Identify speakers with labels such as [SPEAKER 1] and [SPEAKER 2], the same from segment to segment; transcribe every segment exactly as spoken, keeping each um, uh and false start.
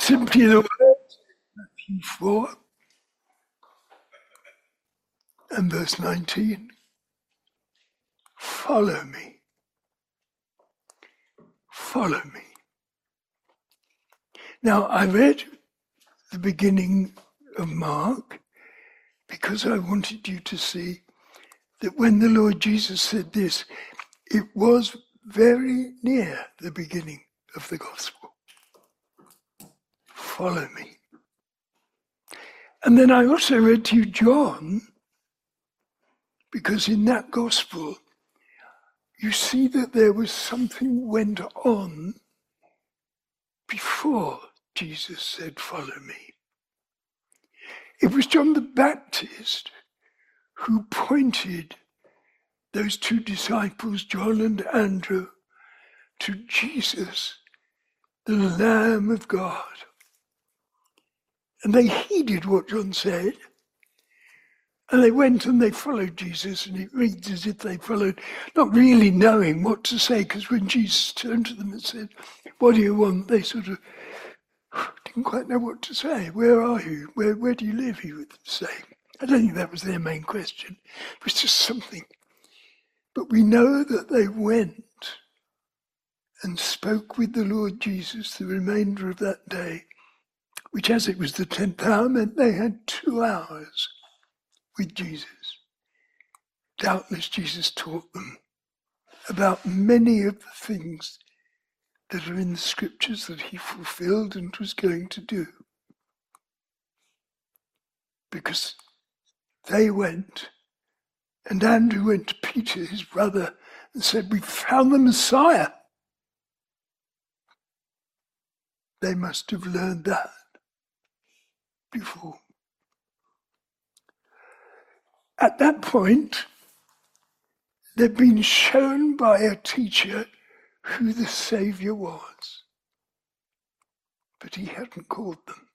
[SPEAKER 1] Simply the words, Matthew four and verse nineteen. Follow me. Follow me. Now, I read the beginning of Mark because I wanted you to see that when the Lord Jesus said this, it was very near the beginning of the gospel. Follow me. And then I also read to you John, because in that gospel, you see that there was something went on before Jesus said, follow me. It was John the Baptist who pointed those two disciples, John and Andrew, to Jesus, the Lamb of God. And they heeded what John said, and they went and they followed Jesus, and it reads as if they followed, not really knowing what to say, because when Jesus turned to them and said, what do you want? They sort of didn't quite know what to say. Where are you? Where, where do you live? He would say. I don't think that was their main question. It was just something. But we know that they went and spoke with the Lord Jesus the remainder of that day, which as it was the tenth hour meant they had two hours with Jesus. Doubtless Jesus taught them about many of the things that are in the scriptures that he fulfilled and was going to do. Because they went, and Andrew went to Peter, his brother, and said, we found the Messiah. They must have learned that before. At that point, they'd been shown by a teacher who the Saviour was, but he hadn't called them.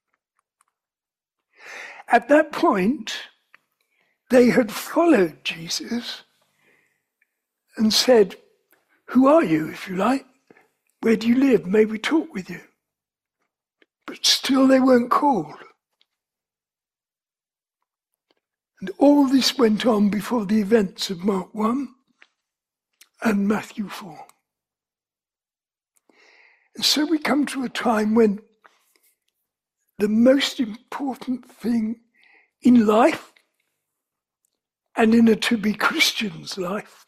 [SPEAKER 1] At that point, they had followed Jesus and said, who are you, if you like? Where do you live? May we talk with you? But still they weren't called. And all this went on before the events of Mark one and Matthew four. And so we come to a time when the most important thing in life and in a to-be Christian's life,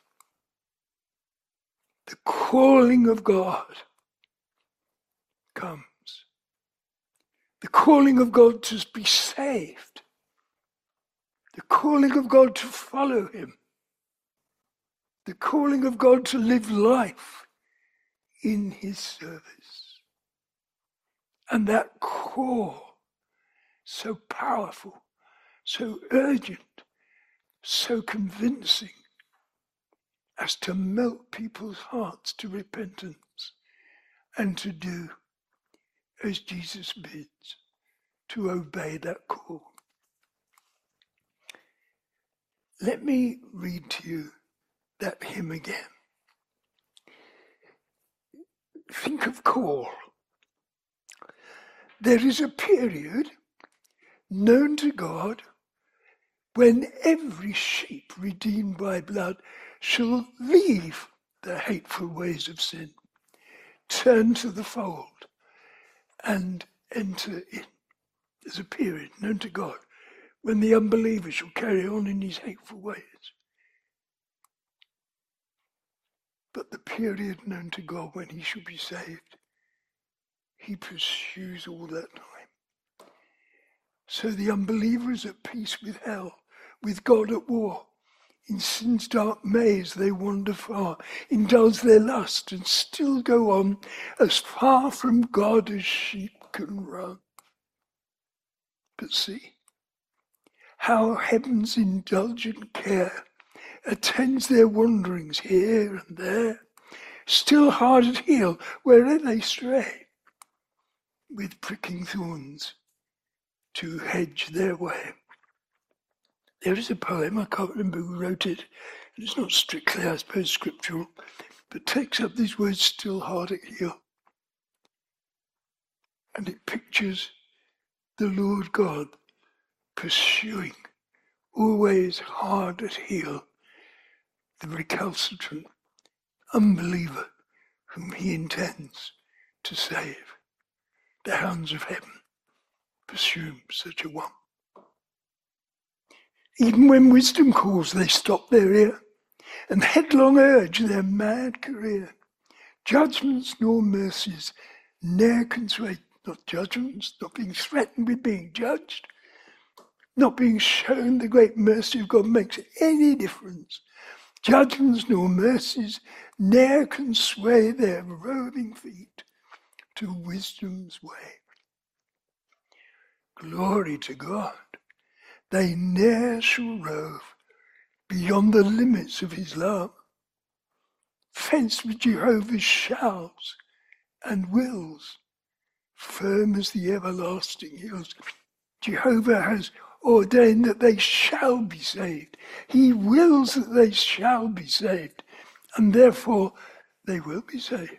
[SPEAKER 1] the calling of God comes. The calling of God to be saved. The calling of God to follow him. The calling of God to live life in his service. And that call, so powerful, so urgent, so convincing, as to melt people's hearts to repentance and to do as Jesus bids, to obey that call. Let me read to you that hymn again. Think of call. There is a period known to God when every sheep redeemed by blood shall leave the hateful ways of sin, turn to the fold, and enter in. There's a period known to God when the unbeliever shall carry on in his hateful ways. But the period known to God when he shall be saved, he pursues all that time. So the unbeliever is at peace with hell, with God at war. In sin's dark maze they wander far, indulge their lust and still go on, as far from God as sheep can run. But see how heaven's indulgent care attends their wanderings here and there, still hard at heel wherever they stray, with pricking thorns to hedge their way. There is a poem, I can't remember who wrote it, and it's not strictly, I suppose, scriptural, but takes up these words, still hard at heel. And it pictures the Lord God pursuing, always hard at heel, the recalcitrant unbeliever whom he intends to save. The hounds of heaven pursue such a one. Even when wisdom calls, they stop their ear and headlong urge their mad career. Judgments nor mercies ne'er can sway, not judgments, not being threatened with being judged, not being shown the great mercy of God makes any difference. Judgments nor mercies ne'er can sway their roving feet to wisdom's way. Glory to God, they ne'er shall rove beyond the limits of his love, fenced with Jehovah's shalls and wills, firm as the everlasting hills. Jehovah has ordained that they shall be saved. He wills that they shall be saved, and therefore they will be saved.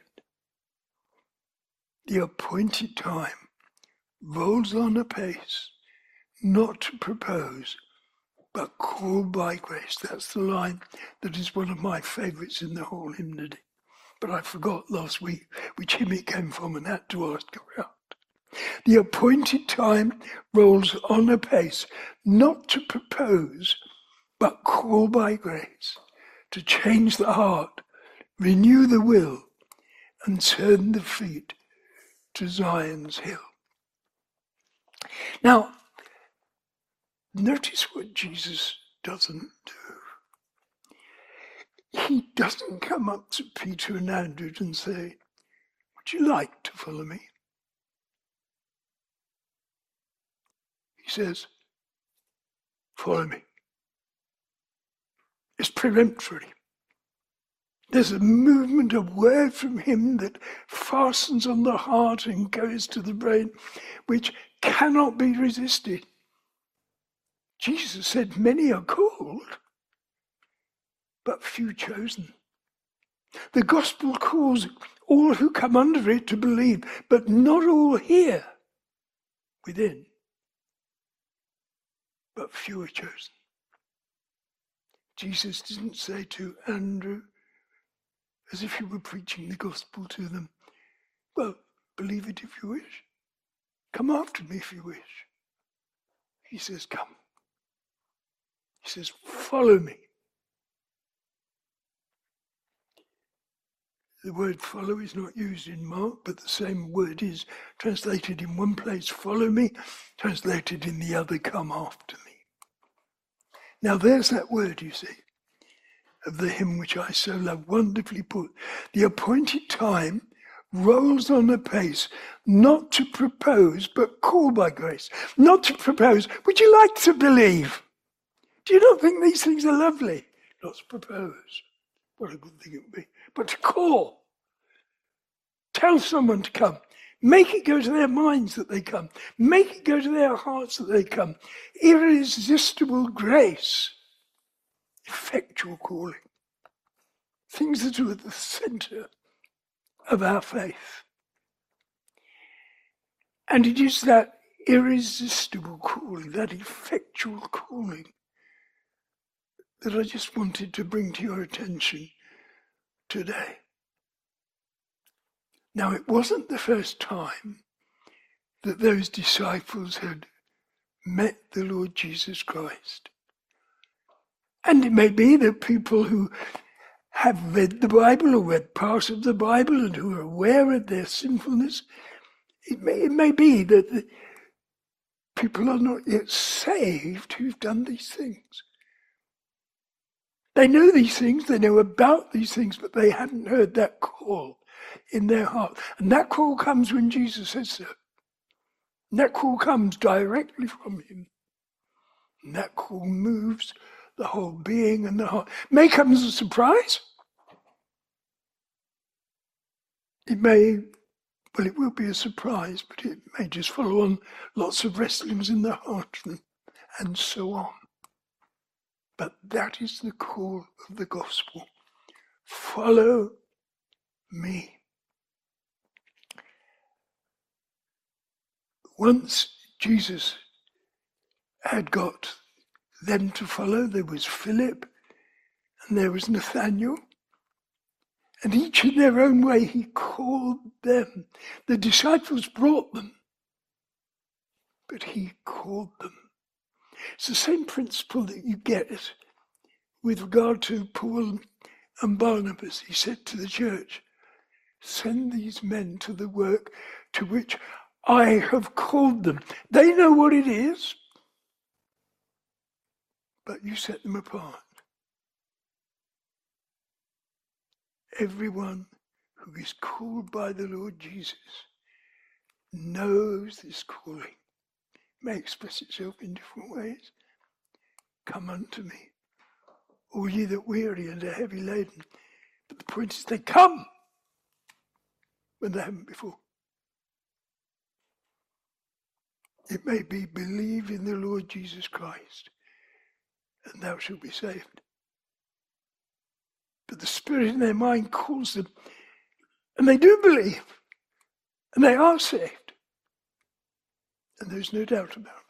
[SPEAKER 1] The appointed time rolls on apace, not to propose, but called by grace. That's the line that is one of my favourites in the whole hymnody. But I forgot last week which hymn it came from and had to ask around. The appointed time rolls on apace, not to propose, but call by grace, to change the heart, renew the will, and turn the feet to Zion's hill. Now, notice what Jesus doesn't do. He doesn't come up to Peter and Andrew and say, would you like to follow me? He says, follow me. It's peremptory. There's a movement of word from him that fastens on the heart and goes to the brain, which cannot be resisted. Jesus said, many are called, but few chosen. The gospel calls all who come under it to believe, but not all here within, but few are chosen. Jesus didn't say to Andrew, as if he were preaching the gospel to them, well, believe it if you wish. Come after me if you wish. He says, come. He says, follow me. The word follow is not used in Mark, but the same word is translated in one place, follow me, translated in the other, come after me. Now there's that word, you see, of the hymn which I so love, wonderfully put. The appointed time rolls on apace, not to propose, but call by grace. Not to propose, would you like to believe? Do you not think these things are lovely? Not to propose, what a good thing it would be, but to call. Tell someone to come. Make it go to their minds that they come. Make it go to their hearts that they come. Irresistible grace. Effectual calling. Things that are at the centre of our faith. And it is that irresistible calling, that effectual calling, that I just wanted to bring to your attention today. Now, it wasn't the first time that those disciples had met the Lord Jesus Christ. And it may be that people who have read the Bible or read parts of the Bible and who are aware of their sinfulness, it may, it may be that the people are not yet saved who've done these things. They know these things, they know about these things, but they hadn't heard that call in their heart. And that call comes when Jesus says so. And that call comes directly from him. And that call moves the whole being and the heart. May come as a surprise. It may, well, it will be a surprise, but it may just follow on lots of wrestlings in the heart and, and so on. But that is the call of the gospel. Follow me. once Jesus had got them to follow, there was Philip and there was Nathaniel. And each in their own way, he called them. The disciples brought them, but he called them. It's the same principle that you get with regard to Paul and Barnabas. He said to the church, send these men to the work to which I have called them. They know what it is, but you set them apart. Everyone who is called by the Lord Jesus knows this calling. It may express itself in different ways. Come unto me, all ye that weary and are heavy laden. But the point is they come when they haven't before. It may be, believe in the Lord Jesus Christ, and thou shalt be saved. But the Spirit in their mind calls them, and they do believe, and they are saved. And there's no doubt about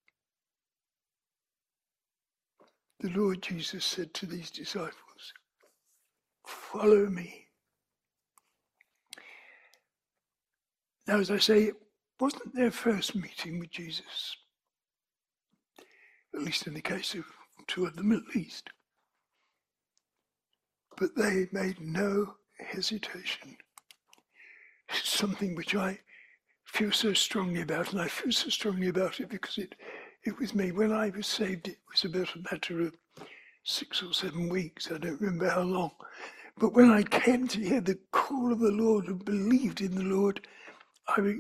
[SPEAKER 1] it. The Lord Jesus said to these disciples, follow me. Now, as I say, it wasn't their first meeting with Jesus, at least in the case of two of them at least. But they made no hesitation. It's something which I feel so strongly about, and I feel so strongly about it because it, it was me. When I was saved, it was about a matter of six or seven weeks. I don't remember how long. But when I came to hear the call of the Lord and believed in the Lord, I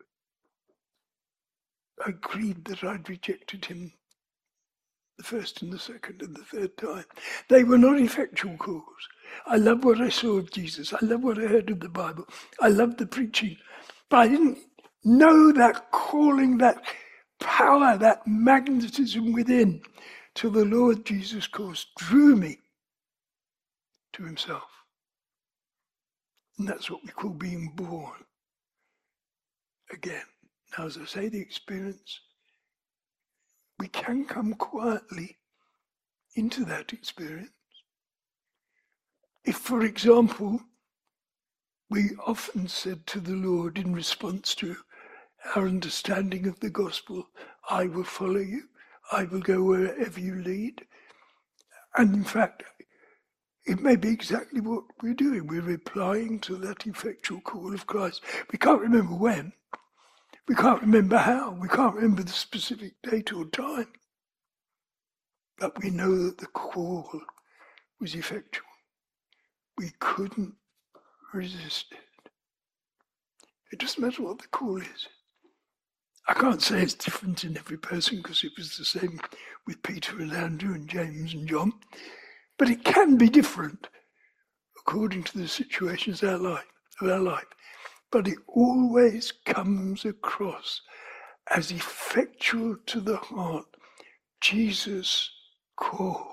[SPEAKER 1] agreed that I'd rejected him the first and the second and the third time. They were not effectual calls. I love what I saw of Jesus. I love what I heard of the Bible. I loved the preaching. But I didn't know that calling, that power, that magnetism within till the Lord Jesus Christ drew me to himself. And that's what we call being born again. Now, as I say, the experience, we can come quietly into that experience. If, for example, we often said to the Lord in response to our understanding of the gospel, I will follow you, I will go wherever you lead. And in fact, it may be exactly what we're doing. We're replying to that effectual call of Christ. We can't remember when. We can't remember how. We can't remember the specific date or time. But we know that the call was effectual. We couldn't resist it. It doesn't matter what the call is. I can't say it's different in every person because it was the same with Peter and Andrew and James and John. But it can be different according to the situations of our life. Of our life. But it always comes across as effectual to the heart. Jesus calls.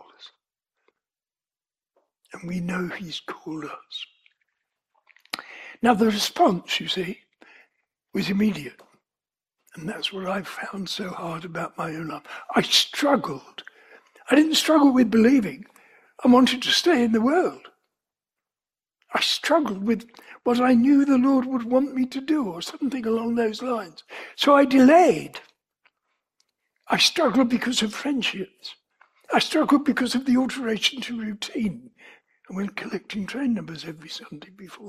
[SPEAKER 1] And we know he's called us. Now the response, you see, was immediate. And that's what I've found so hard about my own life. I struggled. I didn't struggle with believing. I wanted to stay in the world. I struggled with what I knew the Lord would want me to do or something along those lines. So I delayed. I struggled because of friendships. I struggled because of the alteration to routine. I went collecting train numbers every Sunday before.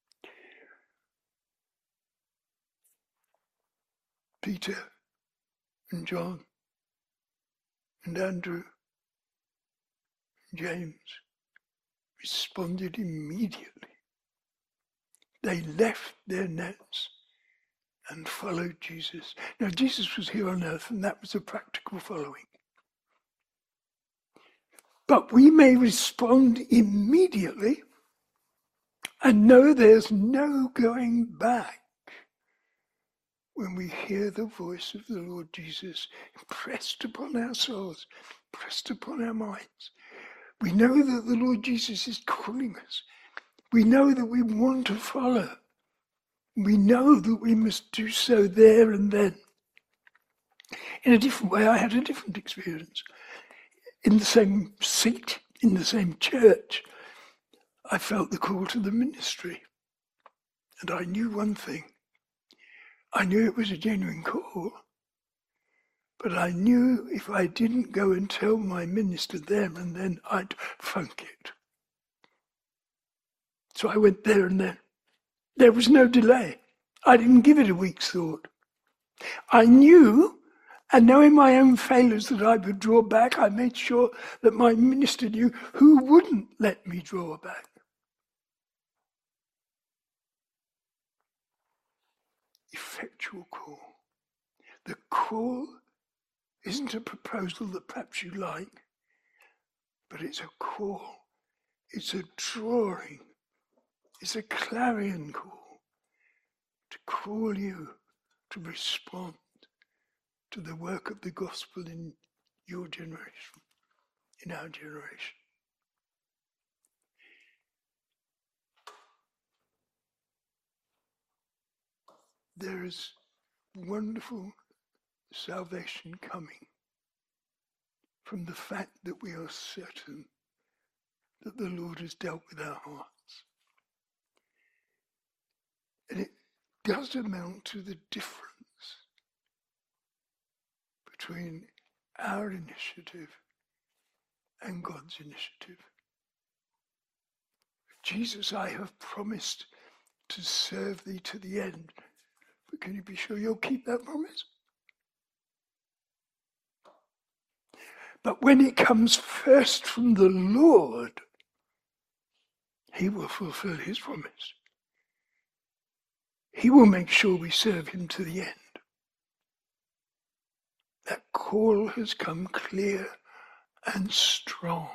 [SPEAKER 1] Peter and John and Andrew and James responded immediately. They left their nets and followed Jesus. Now, Jesus was here on earth, and that was a practical following. But we may respond immediately and know there's no going back when we hear the voice of the Lord Jesus impressed upon our souls, pressed upon our minds. We know that the Lord Jesus is calling us. We know that we want to follow. We know that we must do so there and then. In a different way, I had a different experience. In the same seat, in the same church, I felt the call to the ministry. And I knew one thing. I knew it was a genuine call. But I knew if I didn't go and tell my minister there and then, I'd funk it. So I went there and then. There was no delay. I didn't give it a week's thought. I knew, and knowing my own failures that I would draw back, I made sure that my minister knew who wouldn't let me draw back. Effectual call. The call isn't a proposal that perhaps you like, but it's a call. It's a drawing. It's a clarion call to call you to respond to the work of the gospel in your generation, in our generation. There is wonderful salvation coming from the fact that we are certain that the Lord has dealt with our hearts. And it does amount to the difference between our initiative and God's initiative. Jesus, I have promised to serve thee to the end. But can you be sure you'll keep that promise? But when it comes first from the Lord, he will fulfill his promise. He will make sure we serve him to the end. That call has come clear and strong.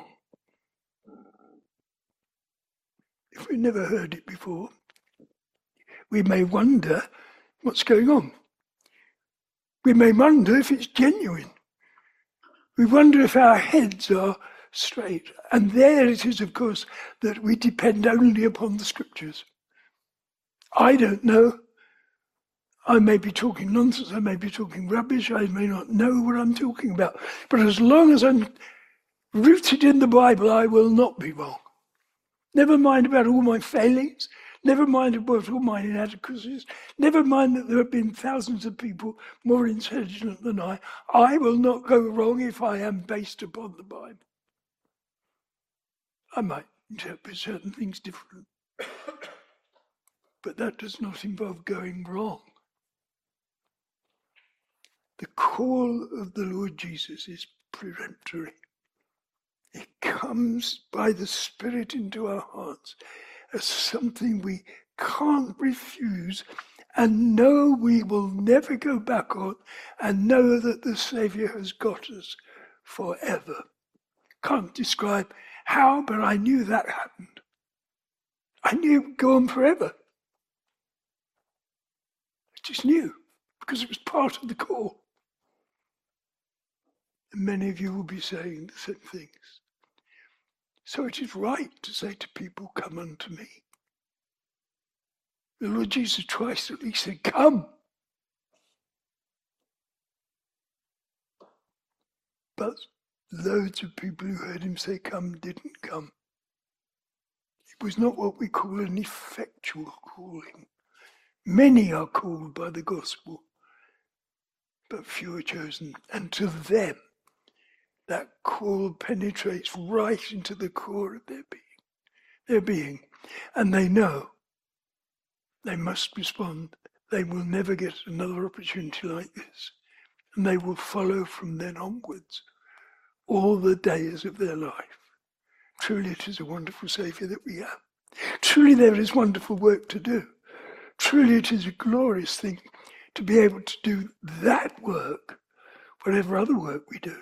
[SPEAKER 1] If we've never heard it before, we may wonder what's going on. We may wonder if it's genuine. We wonder if our heads are straight. And there it is, of course, that we depend only upon the scriptures. I don't know. I may be talking nonsense, I may be talking rubbish, I may not know what I'm talking about. But as long as I'm rooted in the Bible, I will not be wrong. Never mind about all my failings, never mind about all my inadequacies, never mind that there have been thousands of people more intelligent than I. I will not go wrong if I am based upon the Bible. I might interpret certain things differently, but that does not involve going wrong. The call of the Lord Jesus is peremptory. It comes by the Spirit into our hearts as something we can't refuse and know we will never go back on and know that the Saviour has got us forever. Can't describe how, but I knew that happened. I knew it would go on forever. I just knew because it was part of the call. And many of you will be saying the same things. So it is right to say to people, come unto me. The Lord Jesus twice at least said, come. But loads of people who heard him say come didn't come. It was not what we call an effectual calling. Many are called by the gospel, but few are chosen. And to them, that call penetrates right into the core of their being, their being. And they know they must respond. They will never get another opportunity like this. And they will follow from then onwards all the days of their life. Truly it is a wonderful Saviour that we have. Truly there is wonderful work to do. Truly it is a glorious thing to be able to do that work, whatever other work we do.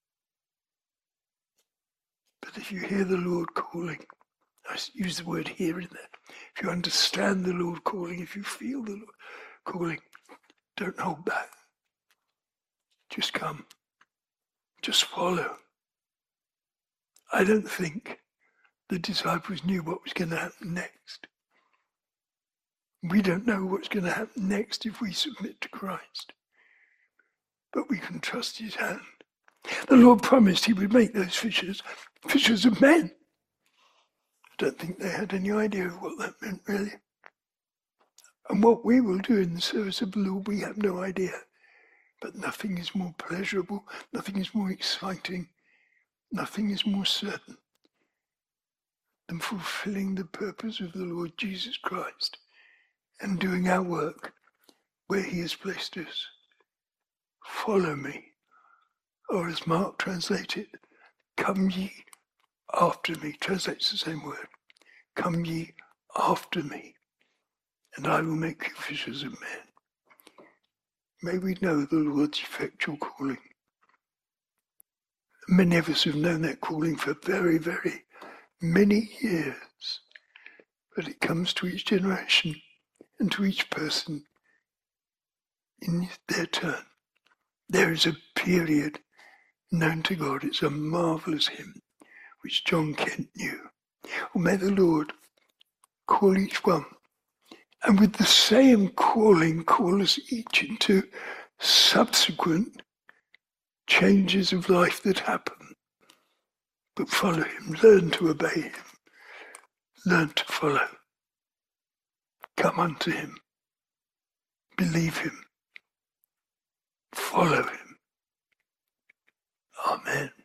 [SPEAKER 1] But if you hear the Lord calling, I use the word hear in there. If you understand the Lord calling, if you feel the Lord calling, don't hold back. Just come. Just follow. I don't think the disciples knew what was going to happen next. We don't know what's going to happen next if we submit to Christ, but we can trust his hand. The Lord promised he would make those fishers, fishers of men. I don't think they had any idea of what that meant, really. And what we will do in the service of the Lord, we have no idea. But nothing is more pleasurable, nothing is more exciting, nothing is more certain than fulfilling the purpose of the Lord Jesus Christ and doing our work where he has placed us. Follow me, or as Mark translated, come ye after me, translates the same word. Come ye after me, and I will make you fishers of men. May we know the Lord's effectual calling. Many of us have known that calling for very, very many years, but it comes to each generation and to each person in their turn. There is a period known to God. It's a marvellous hymn, which John Kent knew. Well, may the Lord call each one, and with the same calling, call us each into subsequent changes of life that happen. But follow him, learn to obey him, learn to follow. Come unto him, believe him, follow him. Amen.